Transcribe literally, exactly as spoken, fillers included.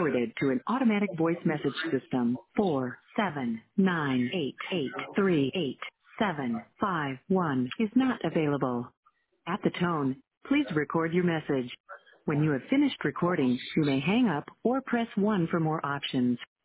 forwarded to an automatic voice message system. four seven nine eight eight three eight seven five one is not available. At the tone, please record your message. When you have finished recording, you may hang up or press one for more options.